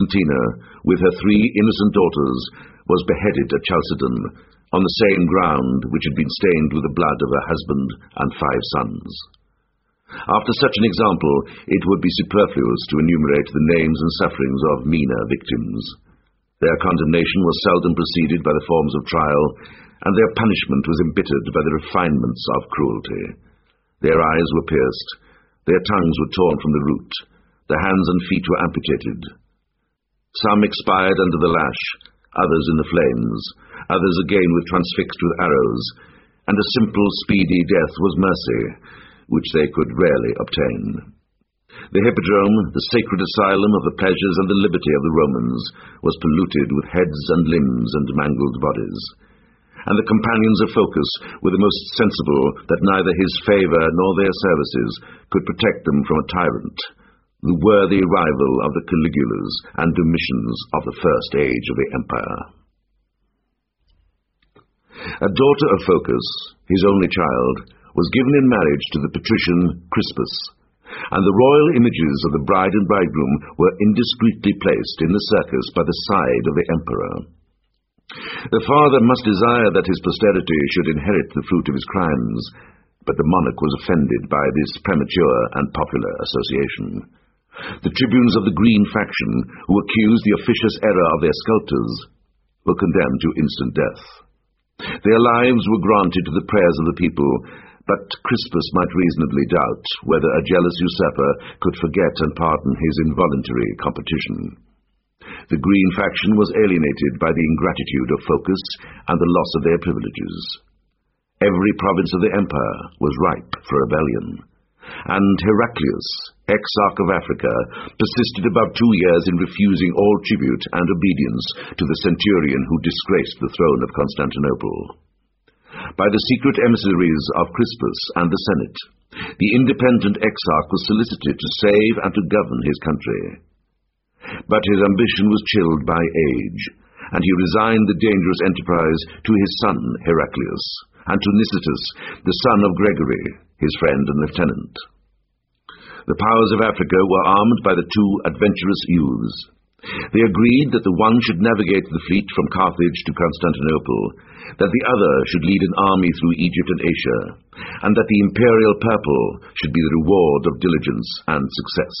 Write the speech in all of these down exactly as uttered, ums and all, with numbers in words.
Constantina, with her three innocent daughters, was beheaded at Chalcedon, on the same ground which had been stained with the blood of her husband and five sons. After such an example, it would be superfluous to enumerate the names and sufferings of meaner victims. Their condemnation was seldom preceded by the forms of trial, and their punishment was embittered by the refinements of cruelty. Their eyes were pierced, their tongues were torn from the root, their hands and feet were amputated. Some expired under the lash, others in the flames, others again were transfixed with arrows, and a simple, speedy death was mercy, which they could rarely obtain. The Hippodrome, the sacred asylum of the pleasures and the liberty of the Romans, was polluted with heads and limbs and mangled bodies, and the companions of Phocas were the most sensible that neither his favour nor their services could protect them from a tyrant, the worthy rival of the Caligulas and Domitians of the first age of the empire. A daughter of Phocas, his only child, was given in marriage to the patrician Crispus, and the royal images of the bride and bridegroom were indiscreetly placed in the circus by the side of the emperor. The father must desire that his posterity should inherit the fruit of his crimes, but the monarch was offended by this premature and popular association. The tribunes of the Green faction, who accused the officious error of their sculptors, were condemned to instant death. Their lives were granted to the prayers of the people, but Crispus might reasonably doubt whether a jealous usurper could forget and pardon his involuntary competition. The Green faction was alienated by the ingratitude of Phocas and the loss of their privileges. Every province of the empire was ripe for rebellion, and Heraclius, exarch of Africa, persisted above two years in refusing all tribute and obedience to the centurion who disgraced the throne of Constantinople. By the secret emissaries of Crispus and the Senate, the independent exarch was solicited to save and to govern his country. But his ambition was chilled by age, and he resigned the dangerous enterprise to his son Heraclius, and to Nicetas, the son of Gregory, his friend and lieutenant. The powers of Africa were armed by the two adventurous youths. They agreed that the one should navigate the fleet from Carthage to Constantinople, that the other should lead an army through Egypt and Asia, and that the imperial purple should be the reward of diligence and success.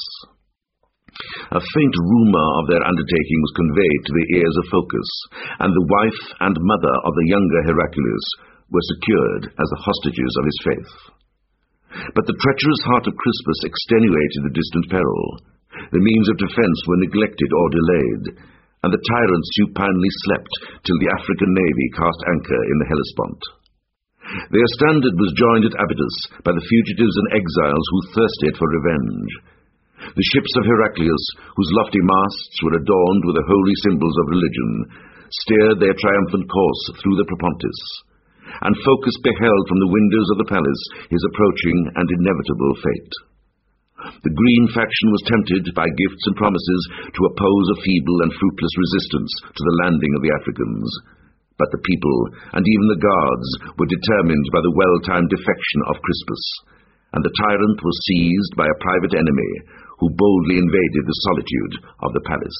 A faint rumour of their undertaking was conveyed to the ears of Phocas, and the wife and mother of the younger Heraclius were secured as the hostages of his faith. But the treacherous heart of Crispus extenuated the distant peril. The means of defence were neglected or delayed, and the tyrant supinely slept till the African navy cast anchor in the Hellespont. Their standard was joined at Abydos by the fugitives and exiles who thirsted for revenge. The ships of Heraclius, whose lofty masts were adorned with the holy symbols of religion, steered their triumphant course through the Propontis, and Phocas beheld from the windows of the palace his approaching and inevitable fate. The Green faction was tempted by gifts and promises to oppose a feeble and fruitless resistance to the landing of the Africans, but the people, and even the guards, were determined by the well-timed defection of Crispus, and the tyrant was seized by a private enemy, who boldly invaded the solitude of the palace.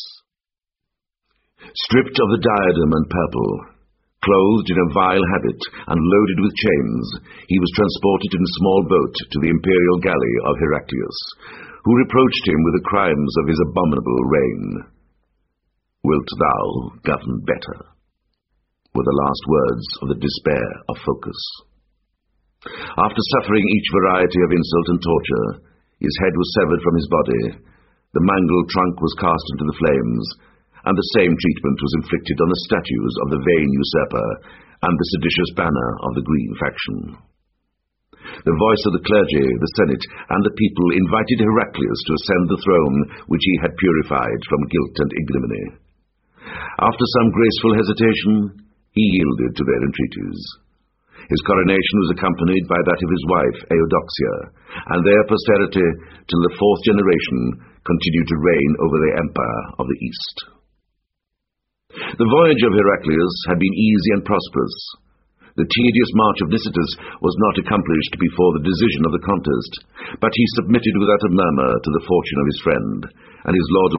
Stripped of the diadem and purple, clothed in a vile habit, and loaded with chains, he was transported in a small boat to the imperial galley of Heraclius, who reproached him with the crimes of his abominable reign. "Wilt thou govern better?" were the last words of the despair of Phocas. After suffering each variety of insult and torture, his head was severed from his body, the mangled trunk was cast into the flames, and the same treatment was inflicted on the statues of the vain usurper and the seditious banner of the Green faction. The voice of the clergy, the Senate, and the people invited Heraclius to ascend the throne which he had purified from guilt and ignominy. After some graceful hesitation, he yielded to their entreaties. His coronation was accompanied by that of his wife, Eudoxia, and their posterity, till the fourth generation, continued to reign over the empire of the East. The voyage of Heraclius had been easy and prosperous. The tedious march of Nicetas was not accomplished before the decision of the contest, but he submitted without a murmur to the fortune of his friend, and his lord